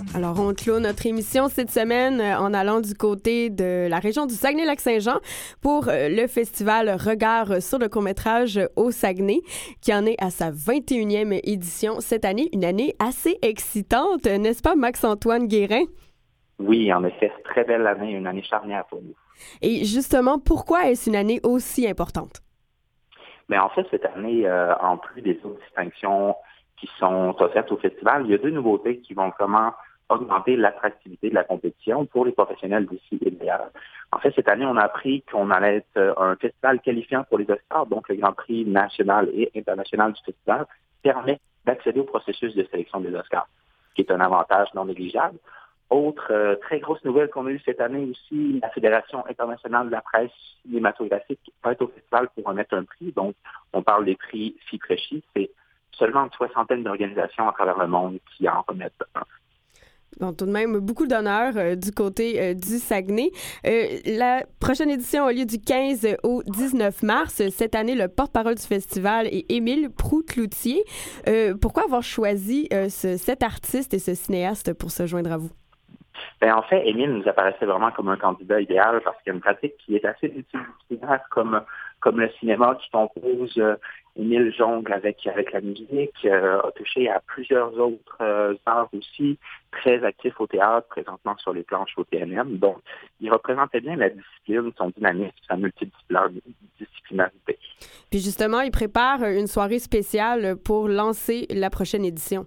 Alors, on clôt notre émission cette semaine en allant du côté de la région du Saguenay-Lac-Saint-Jean pour le festival Regard sur le court-métrage au Saguenay, qui en est à sa 21e édition cette année. Une année assez excitante, n'est-ce pas, Max-Antoine Guérin? Oui, en effet, très belle année, une année charnière pour nous. Et justement, pourquoi est-ce une année aussi importante? Mais en fait, cette année, en plus des autres distinctions qui sont offertes au festival, il y a deux nouveautés qui vont vraiment augmenter l'attractivité de la compétition pour les professionnels d'ici et d'ailleurs. En fait, cette année, on a appris qu'on allait être un festival qualifiant pour les Oscars, donc le Grand Prix national et international du festival permet d'accéder au processus de sélection des Oscars, qui est un avantage non négligeable. Autre très grosse nouvelle qu'on a eue cette année aussi, la Fédération internationale de la presse cinématographique va être au festival pour remettre un prix. Donc, on parle des prix FIPRECHI. C'est seulement une soixantaine d'organisations à travers le monde qui en remettent un. Donc, tout de même, beaucoup d'honneur du côté du Saguenay. La prochaine édition a lieu du 15 au 19 mars. Cette année, le porte-parole du festival est Émile Proulx-Cloutier. Pourquoi avoir choisi cet artiste et ce cinéaste pour se joindre à vous? Bien, en fait, Émile nous apparaissait vraiment comme un candidat idéal parce qu'il y a une pratique qui est assez multidisciplinaire comme le cinéma qui compose. Émile jongle avec la musique, a touché à plusieurs autres arts aussi, très actif au théâtre, présentement sur les planches au TNM. Donc, il représentait bien la discipline, son dynamisme, sa multidisciplinarité. Puis justement, il prépare une soirée spéciale pour lancer la prochaine édition.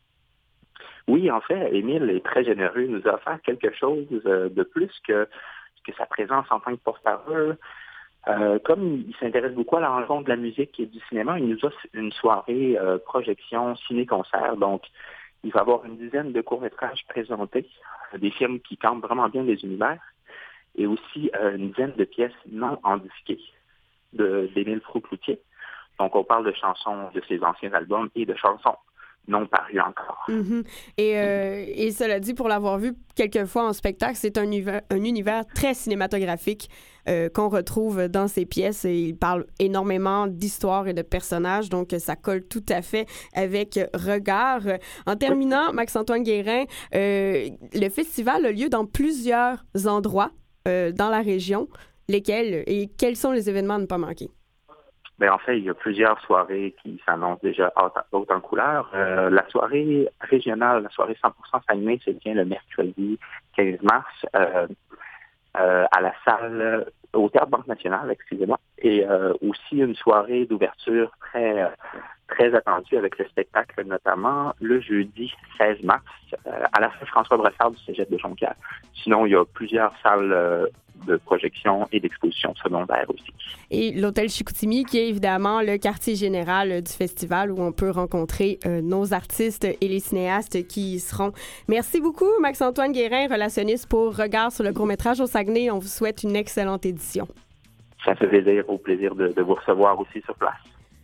Oui, en fait, Émile est très généreux. Il nous a offert quelque chose de plus que sa présence en tant que porte-parole. Comme il s'intéresse beaucoup à la rencontre de la musique et du cinéma, il nous offre une soirée projection ciné-concert. Donc, il va y avoir une dizaine de courts-métrages présentés, des films qui campent vraiment bien les univers, et aussi une dizaine de pièces non endisquées d'Émile Proulx-Cloutier. Donc, on parle de chansons de ses anciens albums et de chansons non paru encore. Mm-hmm. Et cela dit, pour l'avoir vu quelques fois en spectacle, c'est un univers très cinématographique qu'on retrouve dans ses pièces. Et il parle énormément d'histoires et de personnages, donc ça colle tout à fait avec Regard. En terminant, Max-Antoine Guérin, le festival a lieu dans plusieurs endroits dans la région. Lesquels et quels sont les événements à ne pas manquer? Bien, en fait, il y a plusieurs soirées qui s'annoncent déjà hautes en couleur. La soirée régionale, la soirée 100% Saguenay, c'est bien le mercredi 15 mars à la salle, au Théâtre Banque Nationale, excusez-moi, et aussi une soirée d'ouverture très attendue avec le spectacle, notamment le jeudi 16 mars à la salle François Bressard du Cégep de Jonquière. Sinon, il y a plusieurs salles de projection et d'exposition secondaire aussi. Et l'Hôtel Chicoutimi, qui est évidemment le quartier général du festival où on peut rencontrer nos artistes et les cinéastes qui y seront. Merci beaucoup, Max-Antoine Guérin, relationniste pour Regard sur le court-métrage au Saguenay. On vous souhaite une excellente édition. Ça fait plaisir, au plaisir de vous recevoir aussi sur place.